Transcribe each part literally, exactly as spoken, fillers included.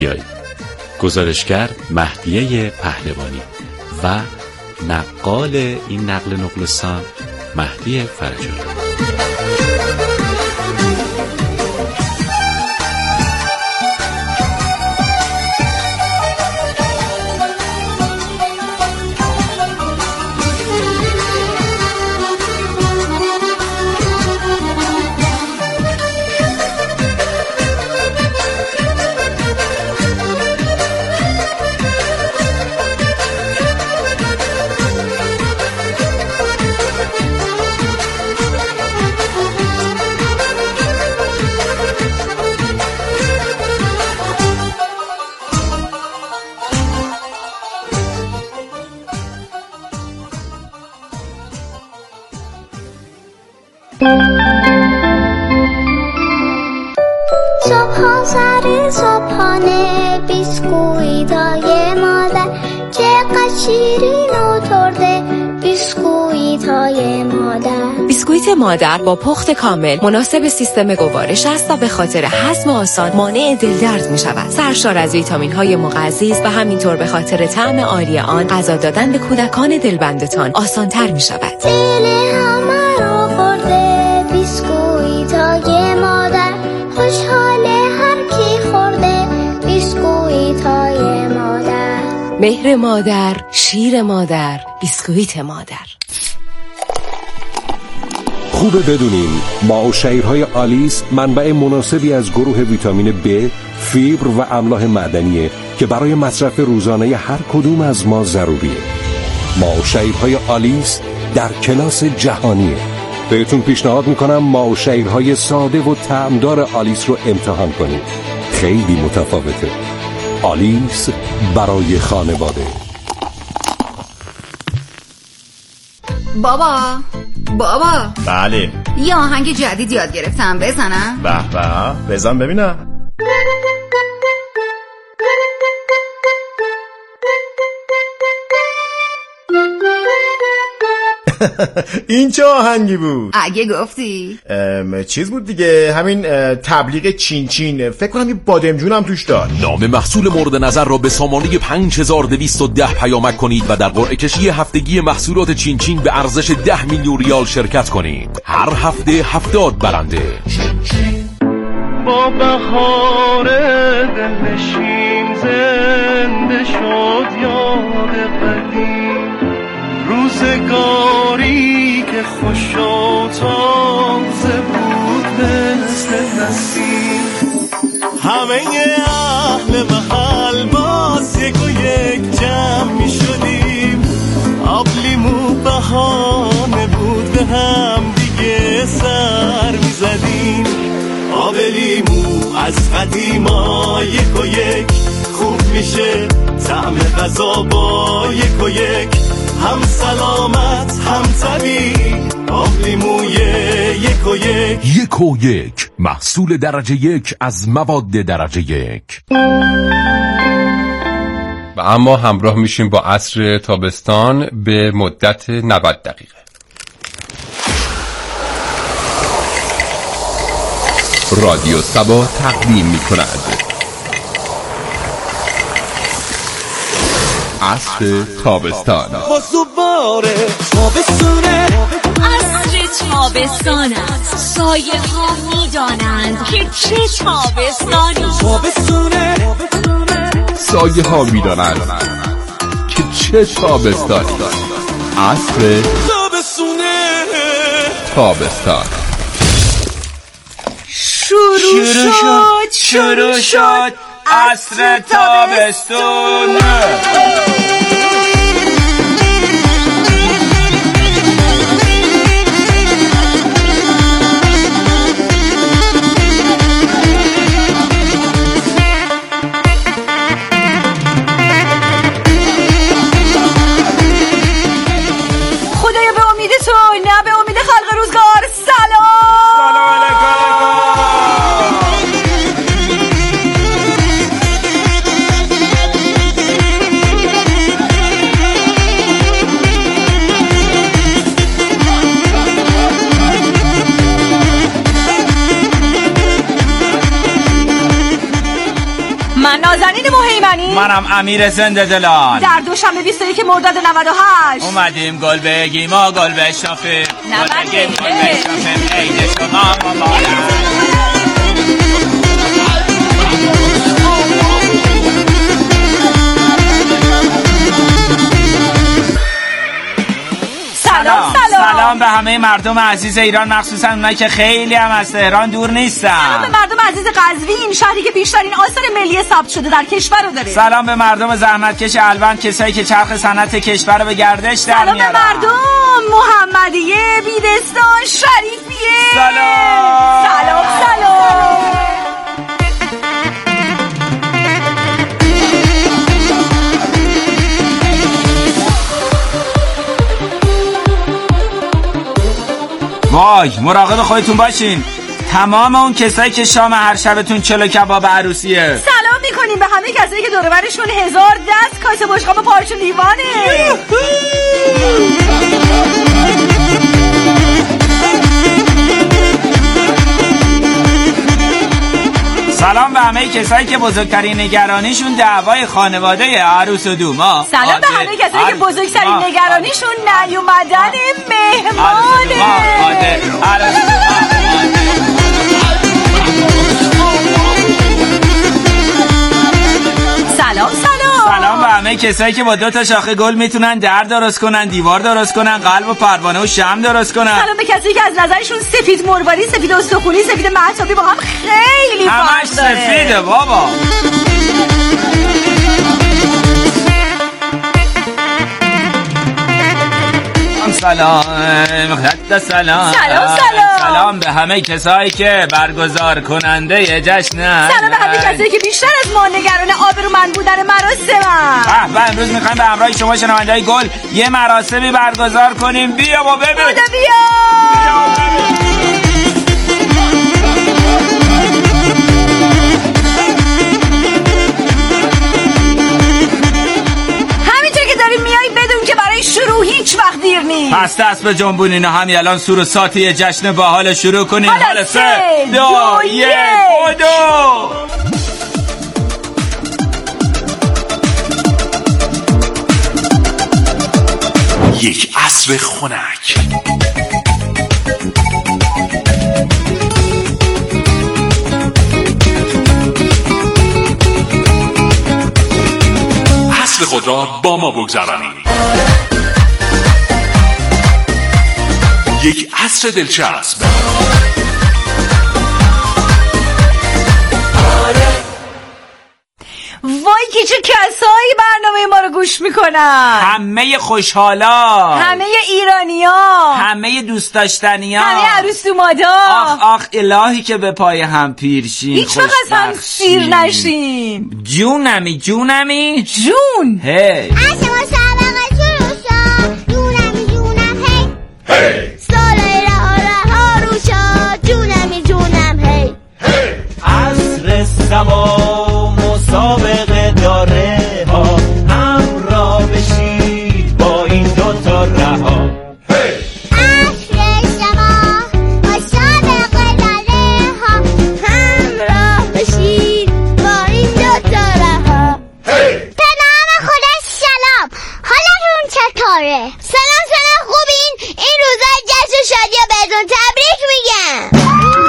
گزارشگر مهدیه پهلوانی و نقال این نقل نقلستان مهدی فرجانی. صبح سر صبحانه بیسکویتای مادر چقدر شیرین و ترده بیسکویتای مادر. بیسکویت مادر با پخت کامل مناسب سیستم گوارش است و به خاطر هضم آسان مانع دلدرد می شود. سرشار از ویتامین های مغذی است و همینطور به خاطر طعم عالی آن غذا دادن به کودکان دلبندتان آسان تر می شود. دل همه رو خورده بیسکویتای مادر، خوشحاله هر کی خورده بیسکویتای مادر. مهر مادر، شیر مادر، بیسکویت مادر. خوبه بدونین ماه و شعیرهای آلیس منبع مناسبی از گروه ویتامین B، فیبر و املاح معدنیه که برای مصرف روزانه هر کدوم از ما ضروریه. ماه و شعیرهای آلیس در کلاس جهانیه. بهتون پیشنهاد میکنم ماه و شعیرهای ساده و طعمدار آلیس رو امتحان کنید. خیلی متفاوته. آلیس برای خانواده. بابا بابا بله، یه آهنگ جدید یاد گرفتم، بزنم؟ به به، بزن ببینم. این چه آهنگی بود؟ اگه گفتی چیز بود دیگه، همین تبلیغ چین چین، فکر کنم یه بادمجون هم توش داشت. نام محصول مورد نظر را به سامانه پنج هزار و دویست و ده پیامک کنید و در قرعه کشی هفتگی محصولات چین چین به ارزش ده میلیون ریال شرکت کنید. هر هفته هفتاد برنده. با بهار دلنشین زنده شد یاد قدیم، روزگاری که خوش و تازه بود مثل نسیم. همه اهل محل باز یک و یک جمع می شدیم، آب لیمو بهانه بود به هم دیگه سر می زدیم. آب لیمو از قدیما یک و یک خوب میشه، طعم غذا با یک و یک هم سلامت هم طبیعی. آب لیموی یک و یک. یک و یک، محصول درجه یک از مواد درجه یک. و اما همراه میشیم با عصر تابستان به مدت نود دقیقه. رادیو سبا تقدیم میکند عصر تابستان. مصوباره تابستونه، عصر تابستان است. سایه ها میدانند که چه تابستانی. تابستونه، سایه ها میدانند که چه تابستانی. عصر تابستونه، تابستان. شروع شد شروع شد عصر تابستون. خدایا به امید تو، نه به امید خلق روزگار. سلام سلام علیکم. شاهین مهیمنی. منم امیر زنده دلان. در دوشنبه بیست و یک مرداد نود و هشت اومدیم گل بگیم و گل بشنافیم. گل بگیم گل بشنافیم عید شما مبارک. سلام سلام سلام به همه مردم عزیز ایران، مخصوصا اونایی که خیلی هم از تهران دور نیستن. سلام به مردم عزیز قزوین، شهری که بیشترین آثار ملی ثبت شده در کشور رو داره. سلام به مردم زحمتکش الوند، کسایی که چرخ صنعت کشور رو به گردش در میارن. سلام به مردم محمدیه، بیدستان، شریفیه. سلام سلام سلام. وای مراقب خودتون باشین، تمام اون کسایی که شام هر شبتون چلو کباب عروسیه. سلام میکنیم به همه کسایی که دور و برشون هزار دست کاسه بشقاب و پارچه لیوانه. سلام به همه کسایی که بزرگترین نگرانیشون دعوای خانواده عروس و دوما. سلام به همه کسایی که بزرگترین نگرانیشون نیومدن مهمانه. سلام سلام. سلام به همه کسایی که با دو تا شاخه گل میتونن در درست کنن، دیوار درست کنن، قلب و پروانه و شمع درست کنن. سلام به کسایی که از نظرشون سفید مرواری، سفید استخونی، سفید مهتابی با هم خیلی فرق داره. همش سفیده بابا. سلام خدا سلام. سلام سلام. سلام به همه کسایی که برگزار کننده جشن. سلام به همه کسایی که بیشتر از ما نگران آبرومند بودن مراسمن. و امروز میخوایم به همراه شما شنونده‌های گل یه مراسمی برگزار کنیم. بیا با ببین. بیا بیا. شروع هیچ وقت دیر نیست. پس دست به جنبون اینا همین الان سور و ساتی جشن باحال شروع کنیم. حالا سه دو یک بودو. یک عصر خنک. عصر خود را با ما بگذرانید. یک عصر دلچسب. وای که چه کسایی برنامه ما رو گوش میکنن. همه خوشحالا، همه ایرانیا، همه دوست داشتنیا، همه عروس دومادا. آخ آخ الهی که به پای هم پیرشین، هیچ وقت از هم سیر نشیم. جونمی جونمی جون. هی شما سابقه شروع شد. جونمی جونم هی هی. سالای رها رها رو شد. جونمی جونم هی هی. عصر سما مسابقه داره ها، همراه بشید با این دوتا رها. عصر سما مسابقه داره ها، همراه بشید با این دوتا رها. به نام خدا سلام، حالتون چطوره؟ سلام سلام خوبین؟ این روزای جشن و شادی رو بهتون تبریک میگم.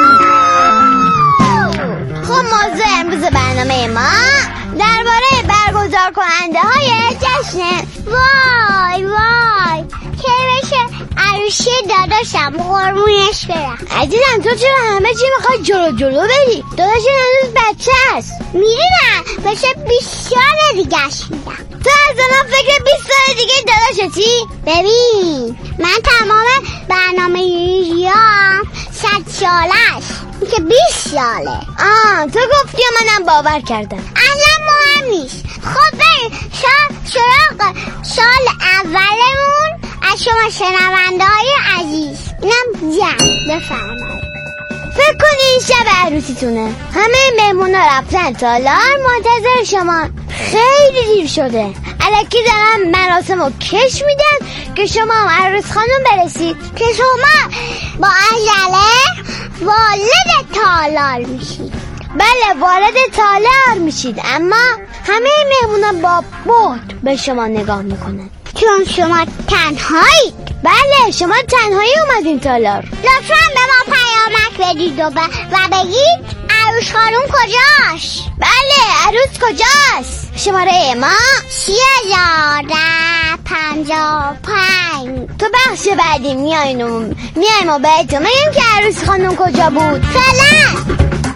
خب موضوع امروز برنامه ما درباره برگزار کننده های جشن. وای وای که بشه عروسی داداشم قربونش برم. عزیزم تو چرا همه چی میخوای جلو جلو بری؟ داداشم هنوز بچه است. میدونم بشه بیست سال دیگهش میدم. تو از الان فکر بیست سال دیگه داداشتی؟ ببین من تمام برنامه ریام صد ساله است که بیست ساله. آه تو گفتی و منم باور کردم. اصلا مهم نیست. خب بریم سراغ سال اولمون از شما شنونده های عزیز. اینم جمع بفرمایید. فکر کنین شب عروسیتونه، همه مهمونا رفتن تالار منتظر شما. خیلی دیر شده، الکی دارن مراسم رو کش میدن که شما هم عروس خانم برسید، که شما با عجله وارد تالار میشید. بله وارد تالار میشید، اما همه مهمونا با بهت به شما نگاه میکنن چون شما تنهایید. بله شما تنهایی اومدین تالار. لطفاً به ما پیامک بدید و, ب... و بگید عروس خانوم کجاست. بله عروس کجاست. شماره ما سی هزار پنجاه پنج. تو بخش بعدی میاییم و میاییم و بهتون میگیم که عروس خانوم کجا بود. فعلا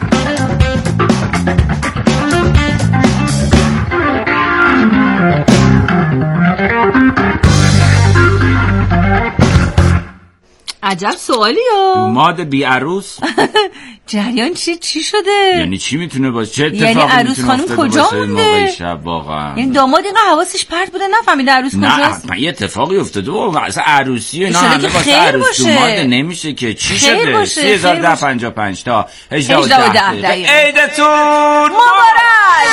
عجب سوالی ها. دوماد بی عروس. جریان چی چی شده؟ یعنی چی میتونه باشه؟ چه اتفاقی یعنی عروس خانم کجا مونده؟ شب واقعا یعنی داماد اینقدر حواسش پرت بوده نفهمیده عروس کجاست؟ نه یه اتفاقی افتاده و اصلا عروسی اینا همه واسه عروس دوماد نمیشه که. چی شده؟ سی هزار و پنجاه و پنج تا هجده و ده عیدتون مبارک.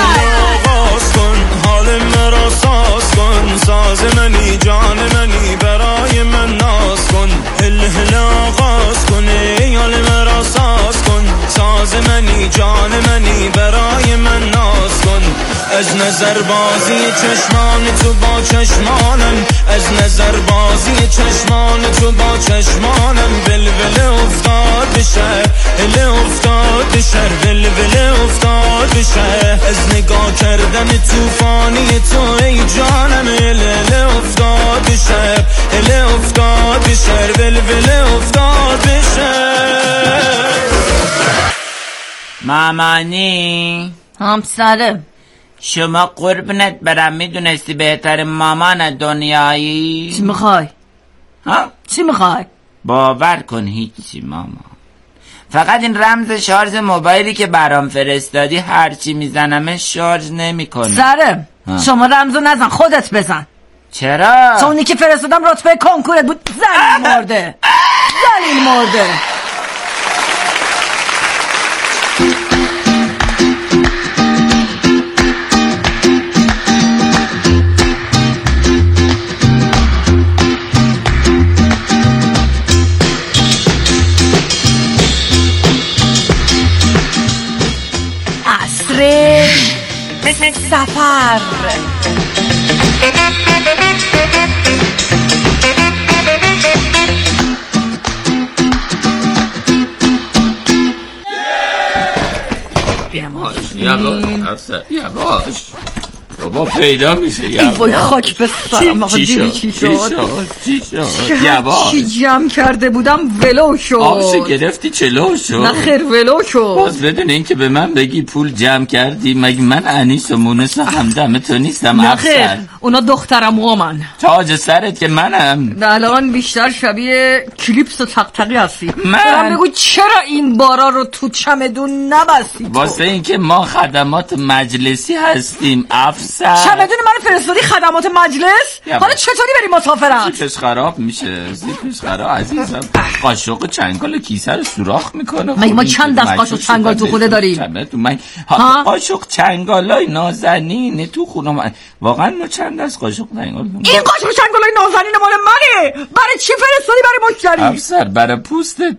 حال مرا ساز کن، ساز منی جان منی برای من ناز کن، هل هل آغاز کن ای حال مرا ساز کن، ساز منی جان منی برای من ناز کن. از نظر بازی چشمان تو با چشمانم، از نظر بازی چشمان تو با چشمانم، ولول افتاد بشه هل افتاد بشه ولول افتاد بشه. از نگاه کردن توفانی تو ای جانم هل افتاد بشه هل افتاد بشه ولول افتاد بشه. مامانی همسره شما قربونت برم میدونستی بهتر مامان دنیایی؟ چی میخوای؟ ها؟ چی میخوای؟ باور کن هیچی ماما، فقط این رمز شارژ موبایلی که برام فرستادی هرچی میزنم شارژ نمیکنه. سرم شما رمزو نزن خودت بزن. چرا؟ چون اونی که فرستادم رتبه کنکورت بود. زلیل مرده زلیل مرده. مثل سفر یواش یواش یواش بابا پیدا میشه یواش. ای وای خاک به سرم. چی شد؟ چی شد؟ چی شد؟ یواش چی جمع کرده بودم ولو شد. آبشو گرفتی چلو شد. نه خیر ولو شد. باز بدون این که به من بگی پول جمع کردی، مگه من انیس و مونس و همدم تو نیستم؟ نه خیر اونا دخترم و من تاج سرت که منم. الان بیشتر شبیه کلیپس و تقتقی هستی. من بگو چرا این بارا رو تو چمدون نبستی؟ واسه این که ما خدمات مجلسی هستیم افسر. چمدون من فرستادی خدمات مجلس؟ حالا چطوری بریم مسافرت؟ زیپش خراب میشه زیپش خراب عزیزم. قاشق چنگال کیسه رو سوراخ میکنه. مگه ما چند دست قاشق چنگال تو خونه داریم؟ من قاشق چنگالای نازنین تو خونه من واقعا ما چند دست قاشق چنگال داریم. این قاشق چنگالای نازنین مال منه. برای چی فرستادی برای مشتری؟ افسر برای پوستت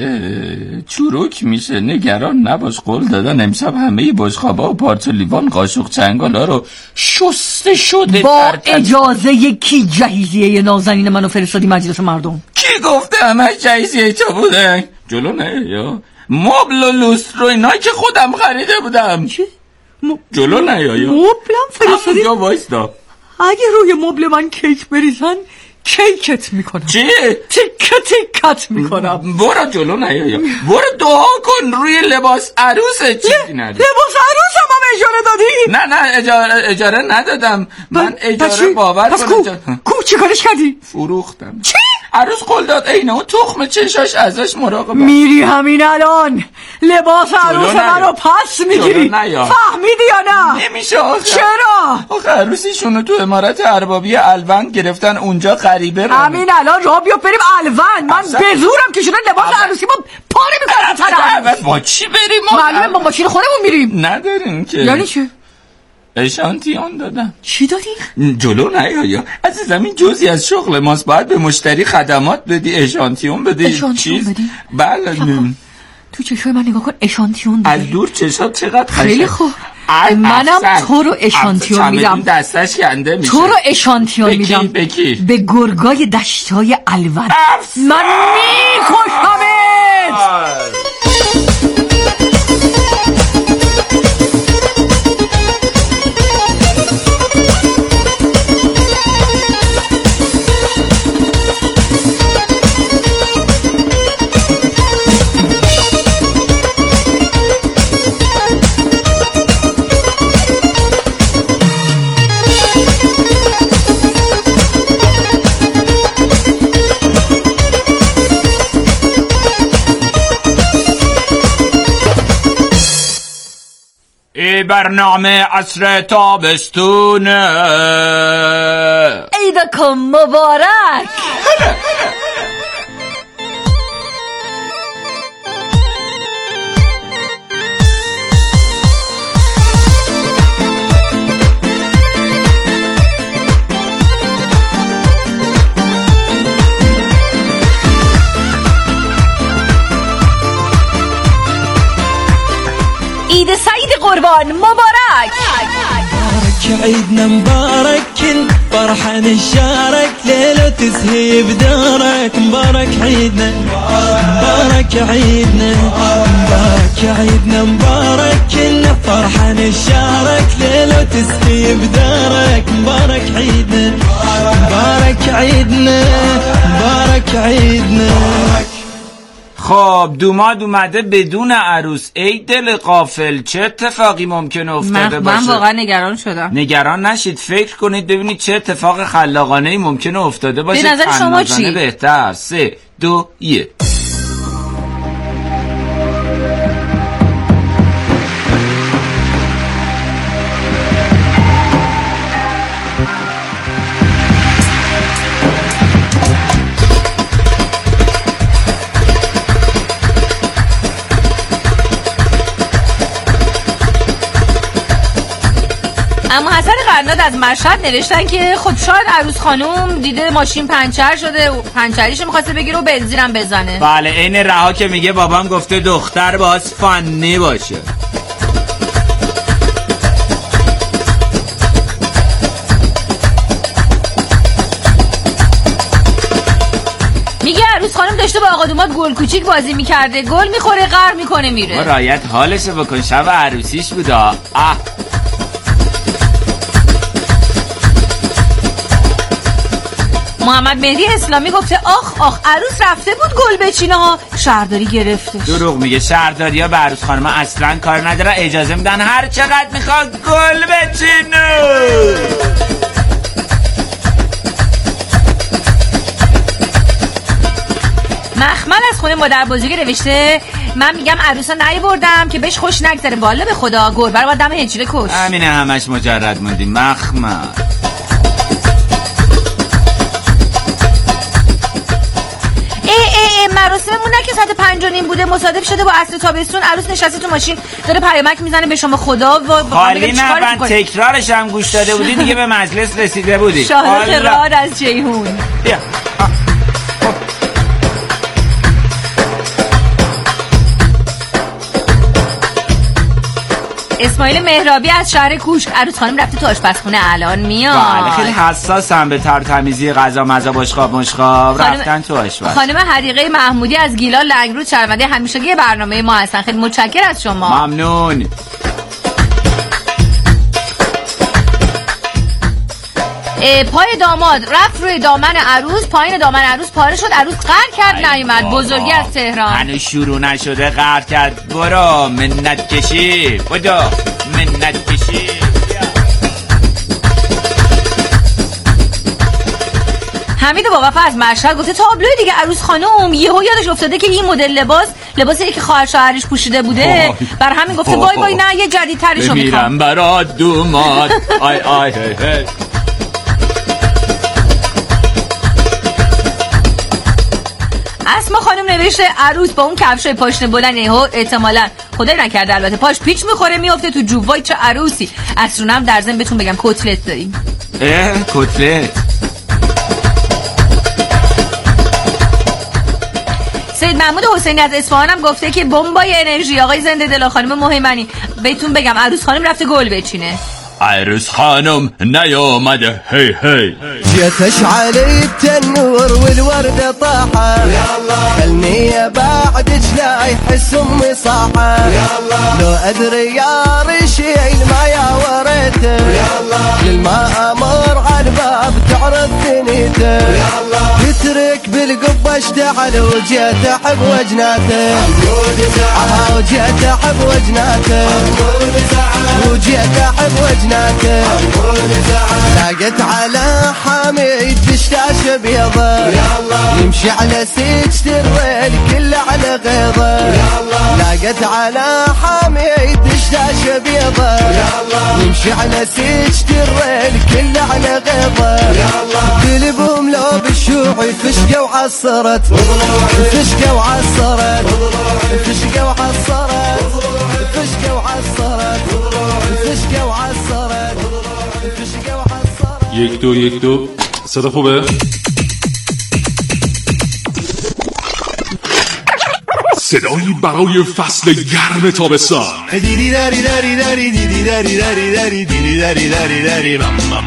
بده چروک میشه. نگران نباش قول دادن امشب همه بشقابا و پارچه لیوان قاشق چنگالا رو شسته شده. با اجازه کی جهیزیه نازنین منو فرستادی مجلس مردم؟ کی گفته همه جهیزیه تو بودن؟ جلو نه یا مبل و لوستر و اینایی که خودم خریده بودم. چی؟ م... جلو نه یا یا مبلم فرستادی؟ همونجا وایستا. اگه روی مبل من کیک بریزن کیکت میکنم. چی؟ تیکه تیکت میکنم. برو جلو نه یا برو دعا کن روی لباس عروسه چیزی نده. لباس عروسم هم اجاره دادی؟ نه نه اجاره, اجاره ندادم من اجاره باور کنم. کو چی کارش کردی؟ فروختم. چی؟ عروس قول داد اینه و تخم چشاش ازش مراقبه. میری همین الان لباس عروس منو پس میگیری؟ فهمیدی یا نه؟ نمیشه آخه. چرا؟ آخه عروسیشونو تو امارت اربابی الوند گرفتن اونجا غریبه. همین الان راه بیا بریم الوند. من به زورم که شدن لباس عروسی ما پاره میکنم. با چی بریم؟ معلومه با ماشین خودمون میریم. نداریم که. یعنی چه؟ اشانتیون دادم. چی دادی؟ جلو نه یا یا عزیزم این جزئی از شغل ماست. باید به مشتری خدمات بدی اشانتیون بدی. اشانتیون بدی؟ بله. تو چشای من نگاه کن اشانتیون دادی. از دور چشات چقدر خیلی خوب. منم تو رو اشانتیون میدم. دستش کنده میشه. تو رو اشانتیون بکی میدم. بکی. به گرگای دشتای الور. من میکشمت. ای برنامه عصر تابستونه عیدکم مبارک. عید سعید قربان مبارک. مبارك عيدنا مبارك فرحة نشارك ليلة تزهي بدارك. مبارك عيدنا مبارك عيدنا مبارك عيدنا مبارك فرحة نشارك ليلة تزهي بدارك. مبارك عيدنا مبارك عيدنا مبارك عيدنا. خب دوماد اومده بدون عروس. ای دل غافل، چه اتفاقی ممکنه افتاده باشه؟ من واقعا نگران شدم. نگران نشید، فکر کنید ببینید چه اتفاق خلاقانه‌ای ممکنه افتاده باشه. به نظر شما چی؟ بهتر. سه دو یک. اما حسن قرناد از مشهد نوشتن که خب شاید عروس خانوم دیده ماشین پنچر شده و پنچریشو می‌خواسته بگیره و بنزینم بزنه. بله عین رها که میگه بابام گفته دختر باز فنی باشه. میگه عروس خانم داشته با آقا دوماد گل کوچیک بازی میکرده، گل میخوره غر میکنه میره. رایت حالشو بکن، شب عروسیش بودا. اه محمد مهدی اسلامی گفته آخ آخ عروس رفته بود گل بچینه ها، شهرداری گرفتش. دروغ میگه، شهرداری ها به عروس خانم اصلا کار نداره، اجازه میدن هر چقدر میخواد گل بچینه. مخمل از خونه مادر بزرگی نوشته من میگم عروسا نیاوردم که بهش خوش نگذره، والا به خدا گربه رو با دم هجره کش. همینه، همش مجرد موندیم. مخمل مراسممون نه که ساعت پنج و نیم بوده، مصادف شده با عصر تابستون. عروس نشسته تو ماشین داره پیامک میزنه به شما خدا و خالی نبند. تکرارش هم گوش داده بودی دیگه به مجلس رسیده بودی. شاهد راد از جیهون. بیا اسماعیل مهرابی از شهر کوشک عروس خانم رفته تو آشپزخونه الان میاد. بله خیلی حساسم به تر تمیزی غذا مزه بشقاب مشقاب. رفتن تو آشپز. خانم حدیقه محمودی از گیلان لنگرود شرمنده همیشگی برنامه ما هستن، خیلی متشکر از شما. ممنون. پای داماد رفت روی دامن عروس، پایین دامن عروس پاره شد، عروس قهر کرد نیومد. بزرگی از تهران. هنوز شروع نشده قهر کرد. برو منت کشی، بدو منت کشی. حمید با وفا از مشهد گفته تابلوی دیگه عروس خانم یهو یادش افتاده که این مدل لباس لباسی که خواهر شوهرش پوشیده بوده، بر همین گفته بای بای نه یه جدیدترشو میخوام. میرم برات دوماد. آی آی هی اسما خانم نوشته عروس با اون کفشای پاشنه بلند یهو احتمالاً خدای نکرده البته پاش پیچ میخوره میفته تو جوب. وای چه عروسی. اصرونم در ضمن بهتون بگم کتلت داریم. اه کتلت. سید محمود حسینی از اصفهان هم گفته که بمبای انرژی آقای زنده دل خانم مهیمنی بهتون بگم عروس خانم رفته گل بچینه. عروس خانم نیامده هی هی جيتش علي التنور والوردة طاحة خلني بعدك لا يحس امي صاحة لو ادري يا رشيل ما يا وريته للما امر على الباب تعرف ثنيته تترك بالقبة اشتعل وجيت احب وجناته اه وجيت احب وجناته وجيت احب وجناته لاقت على حميد دشاشه بيضه يمشي على سجد الريل كله على غيظه لاقت على حميد دشاشه بيضه يمشي على سجد الريل كله على غيظه قلبهم لو بالشوعي فشقه وعصرت فشقه وعصرت فشقه وعصرت فشقه وعصرت فشقه وعصرت فشقه وعصرت یک دو یک دو صدا خوبه؟ صدایی برای فصل گرم تابستان. دیدی داری داری داری دیدی داری داری داری دیدی داری داری داری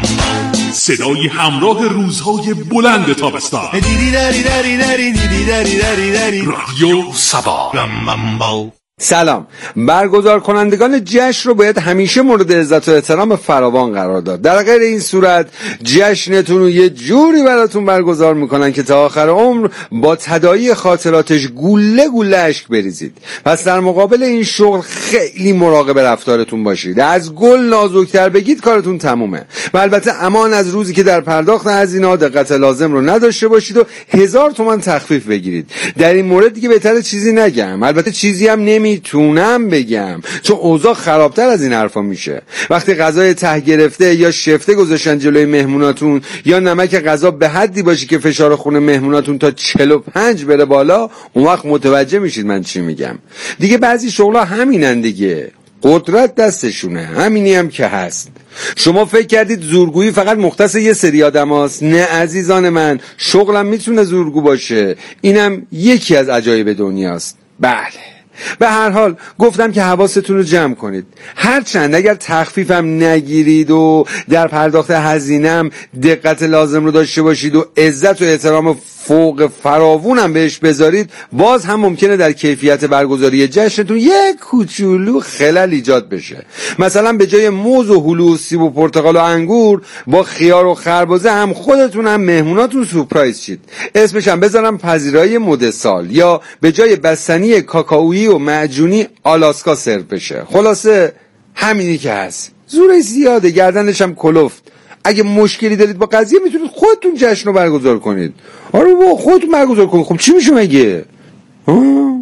صدایی همراه روزهای بلند تابستان. دیدی داری داری داری دیدی داری داری داری رادیو سبا. سلام. برگزار کنندگان جشن رو باید همیشه مورد عزت و احترام فراوان قرار داد. در غیر این صورت جشنتون رو یه جوری براتون برگزار میکنن که تا آخر عمر با تداعی خاطراتش گوله گوله اشک بریزید. پس در مقابل این شغل خیلی مراقب رفتارتون باشید. از گل نازکتر بگید کارتون تمومه. و البته امان از روزی که در پرداخت هزینه‌ها دقت لازم رو نداشته باشید و هزار تومان تخفیف بگیرید. در این مورد دیگه بهتره چیزی نگم. البته چیزی هم نمی میتونم بگم چون اوضاع خرابتر از این حرفا میشه. وقتی غذای ته گرفته یا شفته گذاشتن جلوی مهموناتون یا نمک غذا به حدی باشه که فشار خون مهموناتون تا چهل و پنج بره بالا، اون وقت متوجه میشید من چی میگم. دیگه بعضی شغلا همینن دیگه، قدرت دستشونه، همینی هم که هست. شما فکر کردید زورگویی فقط مختص یه سری آدم هست؟ نه عزیزان من، شغلم میتونه زورگو باشه. اینم یکی از عجایب دنیاست. بله، به هر حال گفتم که حواستون رو جمع کنید. هرچند اگر تخفیفم نگیرید و در پرداخت هزینه‌ام دقت لازم رو داشته باشید و عزت و احترام فوق فراوونم بهش بذارید، باز هم ممکنه در کیفیت برگزاری جشنتون یک کوچولو خلل ایجاد بشه. مثلا به جای موز و هلو و سیب و پرتقال و انگور با خیار و خربزه هم خودتون هم مهموناتون سورپرایز شید. اسمش هم بذارم پذیرایی مد سال، یا به جای بستنی کاکائویی و معجونی آلاسکا سرو بشه. خلاصه همینی که هست. زورش زیاده، گردنش هم کلفت. اگه مشکلی دارید با قضیه میتونید خودتون جشن رو برگزار کنید. آره با خودتون برگزار کنید. خب چی میشه مگه؟ ها؟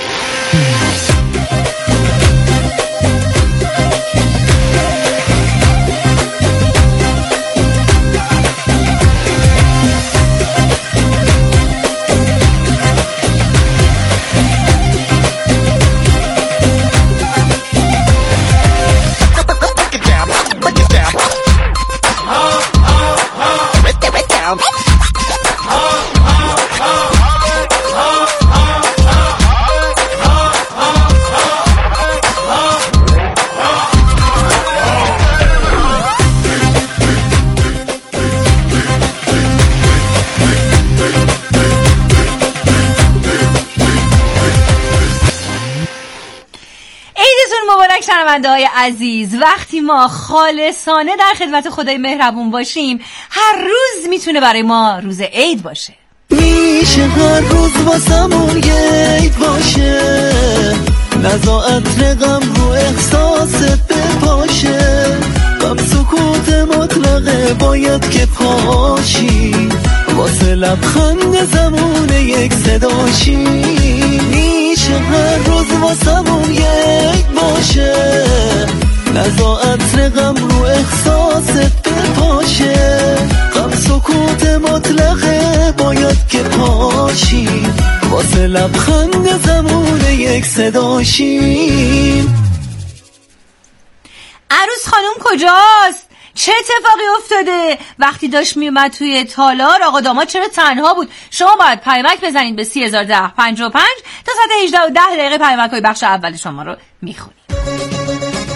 شنونده های عزیز، وقتی ما خالصانه در خدمت خدای مهربون باشیم، هر روز میتونه برای ما روز عید باشه. میشه هر روز واسمون یه عید باشه، نزا عطر غم رو احساست بپاشه، غم سکوت مطلقه باید که پاشی، واسه لبخند زمونه یک صداشی. میشه هر روز واسمون یک باشه، نزا عطر غم رو احساست بپاشه، غم سکوت مطلقه باید که پاشی، واسه لبخند زمونه یک صداشیم. عروس خانم کجاست؟ چه اتفاقی افتاده؟ وقتی داشت میومد توی تالار آقا داماد چرا تنها بود؟ شما باید پیامک بزنید به سی هزار ده پنجاه و پنج تا ساعت هجده و ده دقیقه پیامک های بخش اول شما رو میخونید.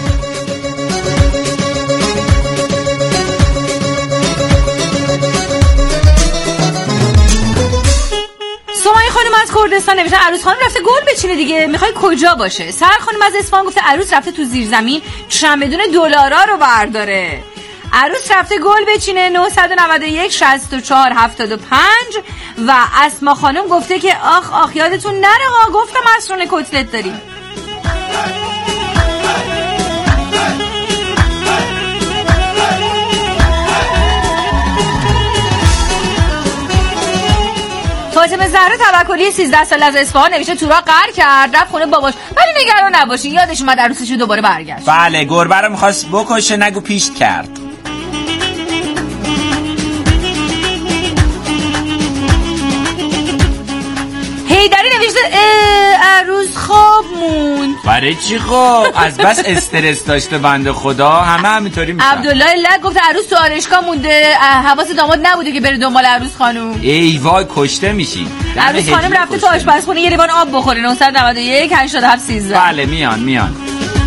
تابستان نوشتن عروس خانم رفته گل بچینه دیگه. میخوای کجا باشه؟ سر خانم از اصفهان گفته عروس رفته تو زیر زمین چمدون دلارا رو برداره. عروس رفته گل بچینه. نه نه یک شصت و چهار هفتاد و پنج. و اسما خانم گفته که آخ آخ یادتون نره ها، گفتم عصرونه کتلت داریم. فاطمه زهرا توکلی سیزده سال از اصفهان نوشته تورا قهر کرد رفت خونه باباش، ولی نگران نباشین یادش اومد عروسش رو دوباره برگشت. بله گربه رو می‌خواست بکشه نگو پیشت کرد. هیدری نوشته عروس خواب موند. برای چی خواب؟ از بس استرس داشته بنده خدا، همه همینطوری میشن. عبدالله لک گفت عروس تو آرایشگاه مونده، حواس داماد نبوده که بره دنبال عروس خانم. ای وای کشته میشی. عروس خانم رفته تو آشپزخونه یه لیوان آب بخوره. نه نه یک هشتاد و هفت سیزده. بله میان میان.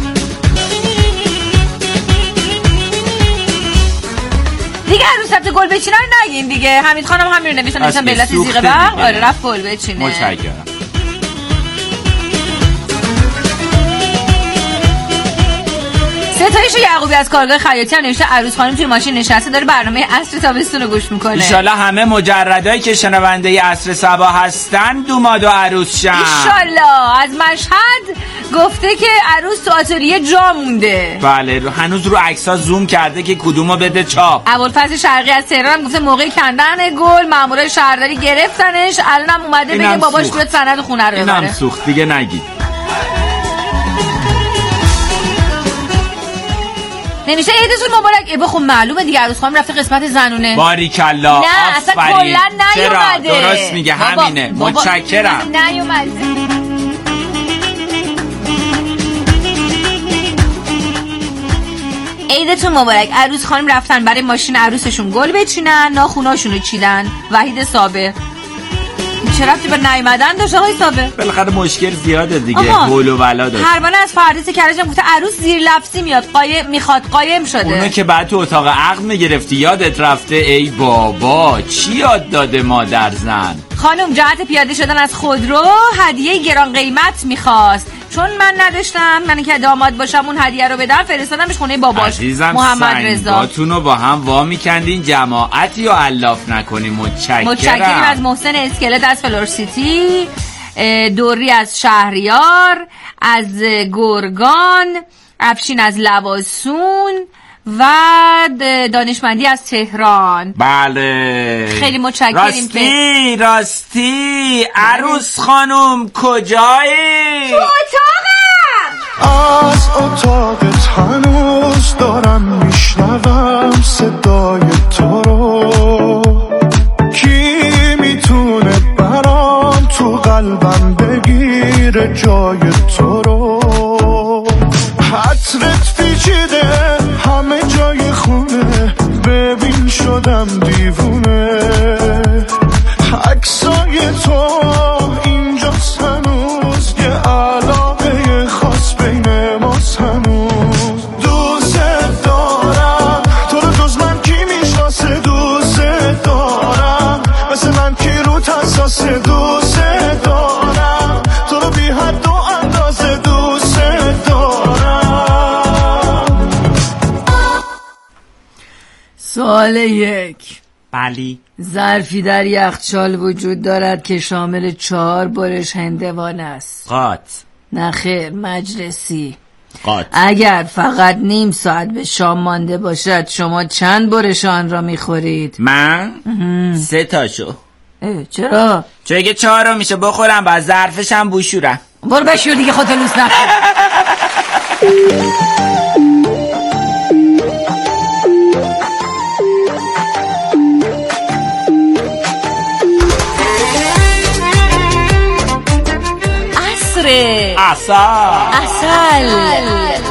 دیگه عروس رفته گل بچینه رو نگین دیگه. حمید خانم همین رو نوشتن نوشتن به علت زیغ برق. آره رفت گل بچینه. متشکرم. ستایش یعقوبی از کارگاه خیاطی هم نوشته عروس خانم توی ماشین نشسته داره برنامه عصر تابستون رو گوش میکنه. ان شاءالله همه مجردایی که شنونده عصر صبا هستن دوماد و عروس شن. ان شاءالله. از مشهد گفته که عروس تو آتلیه جا مونده. بله هنوز رو عکس‌ها زوم کرده که کدومو بده چاپ. ابوالفضل شرقی از تهران گفته موقع کندن گل مامورای شهرداری گرفتنش، الانم اومده بگه باباش بیاد سند خونه رو ببره. اینم سوخت دیگه نگید. نمیشه عیدتون مبارک. ای بخون معلومه دیگه عروس خانم رفته قسمت زنونه. باریکالله. نه اصلا کلا نیومده. چرا درست میگه همینه. متشکرم. نیومده. عیدتون مبارک. عروس خانم رفتن برای ماشین عروسشون گل بچینن، ناخوناشونو چیدن. وحید صابر. چه رفتی به نیومدن داشت آقای صابر؟ بالاخره مشکل زیاده دیگه. گل و بلا داشت. پروانه از فردیس کرجم گفته عروس زیر لفظی میاد قایم میخواد قایم شده. اونو که بعد تو اتاق عقد میگرفتی یادت رفته. ای بابا چی یاد داده مادر زن. خانم جهت پیاده شدن از خودرو هدیه گران قیمت میخواست، چون من نداشتم من که داماد باشم اون هدیه رو بدم فرستادمش خونه باباش محمد رضا. عزیزم با هم وا میکندین جماعتی رو الاف نکنیم. متشکرم. متشکرم از محسن اسکلت از فلور سیتی، دوری از شهریار، از گرگان، افشین از لواسون و دانشمندی از تهران. بله خیلی متشکریم. راستی که راستی عروس خانم کجایی؟ تو اتاقم. از اتاقت هنوز دارم میشنوم صدای تو رو. کی میتونه برام تو قلبم بگیره جای تو رو. حترت پیچیده همه جای خونه، ببین شدم دیوونه. عکسای تو اینجا هنوز یه علاقه خاص بین ماست هنوز. دوست دارم تو رو جز من کی میشناسه. دوست دارم مثل من کی رو حساسه. دوست دارم تو رو بی حد و اندازه. دوست سوال یک. بلی. ظرفی در یخچال وجود دارد که شامل چهار برش هندوانه است. قات. نه خیر مجلسی. قات. اگر فقط نیم ساعت به شام مانده باشد شما چند برش آن را میخورید؟ من سه تاشو. چرا؟ چون اگه چهار رو میشه بخورم بعد ظرفش هم بشورم. برو بشور دیگه خودت لوس نکن. عصر عسل عسل